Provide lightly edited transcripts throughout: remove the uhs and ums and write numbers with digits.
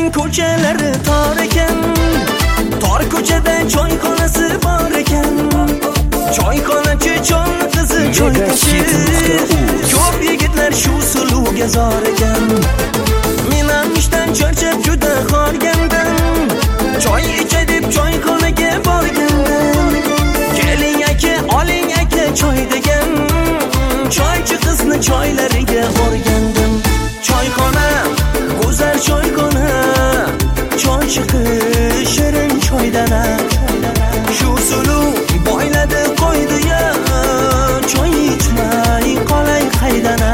ko'chalari tor ekan, tor ko'chada choyxonasi bor ekan. Choyxonachi cholni qizi choy tashib, ko'p yigitlar shu suluga zor ekan. Men ham ishdan charchab juda qolgandim, choy ichay deb choyxonaga borgandim. Keling aka, oling aka choy degan, choychi qizni choylariga borgandim. Choyxona, go'zal choyxona, choychi qiz shirin choydana. Shu suluv boyladi qo'ydi-ya, choy ichmay qolay qaydana.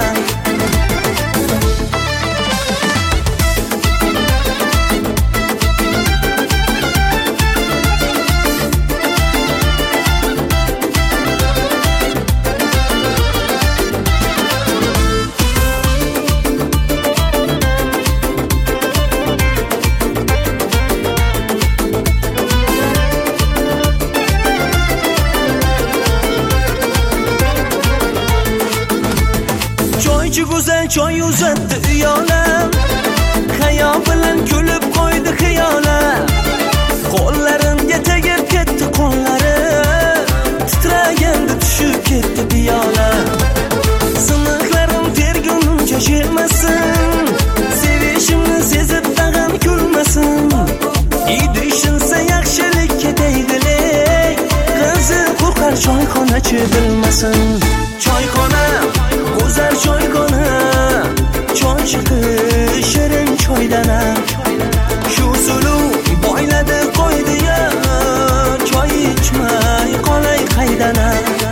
Go'zal choy uzatdi uyolam, xayol bilan kulib qo'ydi xiyolam. Qo'llarimga tegib ketdi qo'llari, titraganda tushib ketdi piyola. Siniqlarim tergunimcha jilmasin, sevishimni sezib tag'in kulmasin. Idishimsa yaxshilikka tegdilik, qizi qo'rqar choyxonachi bilmasin. Choyxona, go'zal choyxona, choychi qiz shirin choydana. Shu suluv boyladi qo'ydi-ya, choy ichmay qolay qaydana.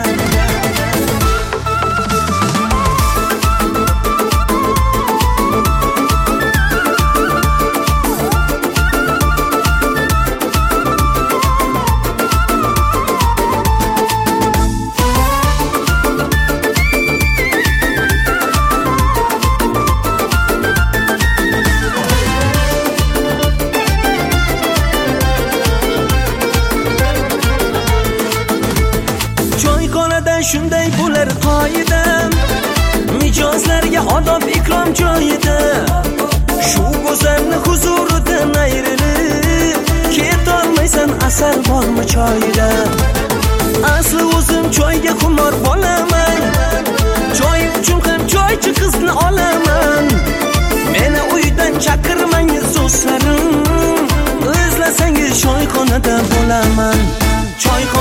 Shunday bo'lar qoida, mijozlarga odob ikrom joyida. Shu go'zalni huzuridan ayrilib ketolmaysan, asar bormi choyida? Asli o'zim choyga xumor bo'laman, choy uchun ham choychi qizni olaman. Meni uydan chaqirmangiz do'stlarim, izlasangiz choyxonada bo'laman. Choyxona